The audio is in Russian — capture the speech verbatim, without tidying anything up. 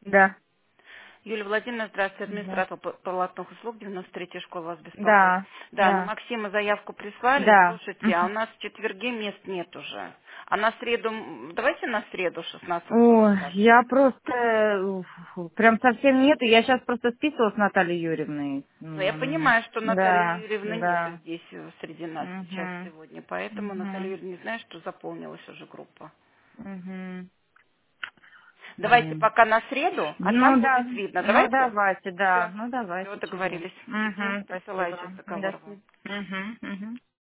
Да. Юлия Владимировна, здравствуйте, Да. администратор п- палатных услуг, девяносто третья школа вас беспокоит. Да. Да, на Да. Максима заявку прислали, Да. слушайте, а у Мгм. нас в четверге мест нет уже. А на среду, м, давайте на среду шестнадцать сорок Ой, час. я просто э, фу, прям совсем нету. Я сейчас просто списывала с Натальей Юрьевной. Но я М, понимаю, что Натальи Да, Юрьевны нету да. здесь э, среди нас сейчас Угу. сегодня, поэтому Наталья Угу. Юрьевна не знает, что заполнилась уже группа. Угу. Давайте Блин. пока на среду, а Ну там да, будет видно. ну Давайте? давайте, да, Все, ну все, давайте, чего. договорились. Угу, Угу, присылаю спасибо. сейчас договор До вам. свидания. Угу, угу.